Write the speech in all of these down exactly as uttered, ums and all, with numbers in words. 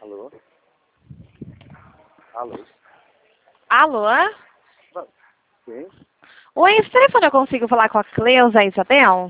Alô? Alô? Alô? Sim? Oi, esse telefone eu consigo falar com a Cleusa Isabel?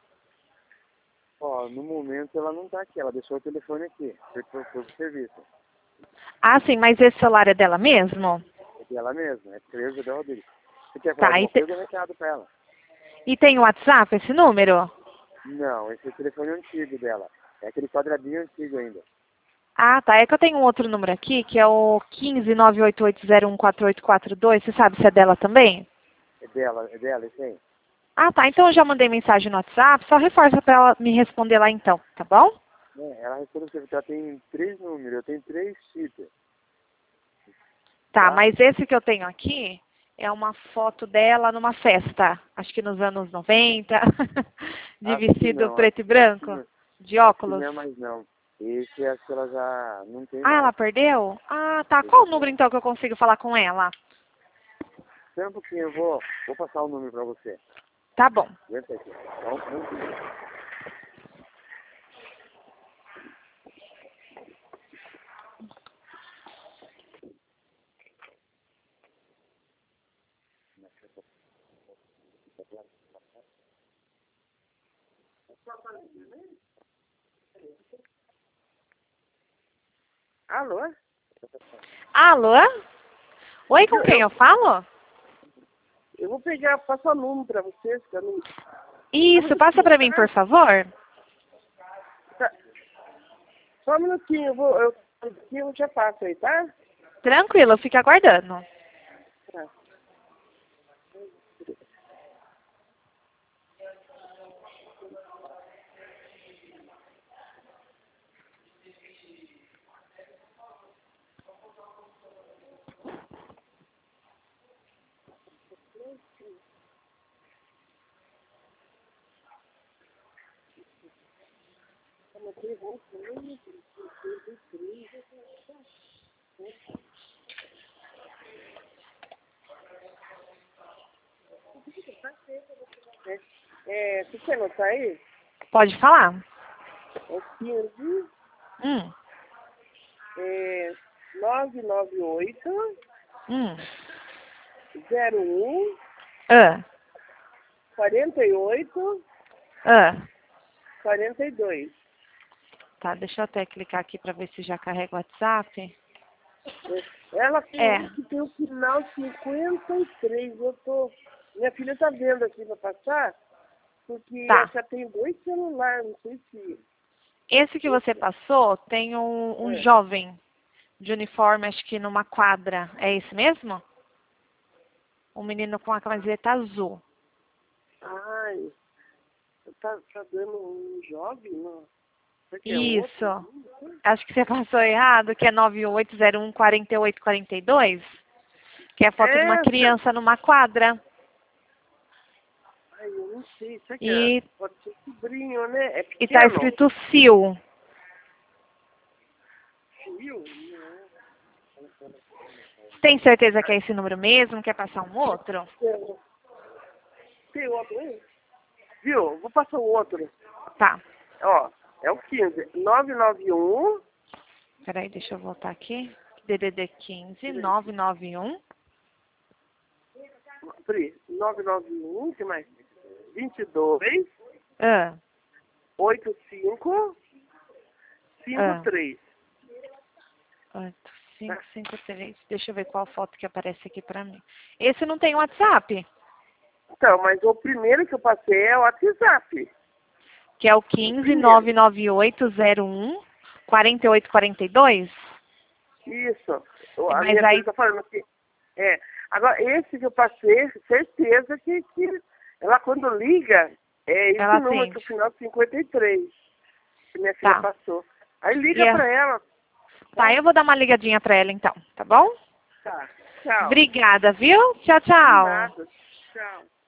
Ó, no momento ela não tá aqui, ela deixou o telefone aqui, foi pro, foi pro serviço. Ah, sim, mas esse celular é dela mesmo? É dela mesma, é Cleusa da Rodrigues. Você quer falar Tá, e, alguma te... coisa, eu recado pra ela. e tem o WhatsApp, esse número? Não, esse é o telefone antigo dela. É aquele quadradinho antigo ainda. Ah, tá, é que eu tenho um outro número aqui, que é o um cinco nove oito oito zero um quatro oito quatro dois, você sabe se é dela também? É dela, é dela, esse aí. Ah, tá, então eu já mandei mensagem no WhatsApp, só reforça pra ela me responder lá então, tá bom? É, ela respondeu que ela tem três números, eu tenho três chips, Tá, tá? mas esse que eu tenho aqui é uma foto dela numa festa, acho que nos anos noventa, de Acho que vestido não, acho, preto e acho que branco, não, de acho que óculos. não é mais não. Esse acho que ela já não tem Ah, ela mais. perdeu? Ah, tá. Eu Qual já o número tenho. então que eu consigo falar com ela? Espera um pouquinho, eu vou, vou passar o número pra você. Tá bom. Aguenta aqui. Só um minutinho. Alô? Alô? Oi, com Eu, quem eu, eu falo? eu vou pegar, passar o número pra vocês, pra mim. Só um Isso, passa minutinho, pra mim, tá? por favor. Tá. Só um minutinho, eu vou, eu, aqui eu já passo aí, tá? Tranquilo, fique aguardando. Tá. É, é, você quer anotar aí? Pode falar. É quinze, Hum, é, nove nove oito, hum. zero um, Ah, quarenta e oito, ah. quarenta e dois. Tá, deixa eu até clicar aqui pra ver se já carrega o WhatsApp. Ela tem É. um que tem o final cinquenta e três. Eu tô. Minha filha tá vendo aqui pra passar, porque ela Tá. já tem dois celulares, não sei se. Esse que você passou tem um, um É. jovem de uniforme, acho que numa quadra. É esse mesmo? Um menino com a camiseta azul. Ai, tá, tá dando um jovem, não? Será que é outro? Isso. Acho que você passou errado, que é nove oito zero um quatro oito quatro dois, que é a foto de uma Essa! criança numa quadra. Ai, eu não sei, será que é? E, Pode ser sobrinho, né? É e tá pequeno? escrito Sil. Viu? Tem certeza que é esse número mesmo? Quer passar um outro? Não. Tem outro aí? Viu? Vou passar o outro. Tá. Ó, é o quinze. nove nove um. Peraí, deixa eu voltar aqui. D D D quinze nove nove um. Pri, nove nove um, que mais? vinte e dois, Ah, oitenta e cinco, cinquenta e ah. três. oito cinco cinco três. Deixa eu ver qual foto que aparece aqui pra mim. Esse não tem WhatsApp, Então, mas o primeiro que eu passei é o WhatsApp. que é o O quinze primeiro. nove nove oito zero um quatro oito quatro dois. Isso. O- A Mas minha filha aí, está falando que. É. Agora, esse que eu passei, certeza que, que ela quando liga, é esse ela número que é atende. o final cinquenta e três. Que minha filha Tá. passou. Aí E liga é- pra ela. Tá, Tá? eu vou dar uma ligadinha pra ela então, tá bom? Tá. Tchau. Obrigada, viu? Tchau, De tchau. nada. Tchau.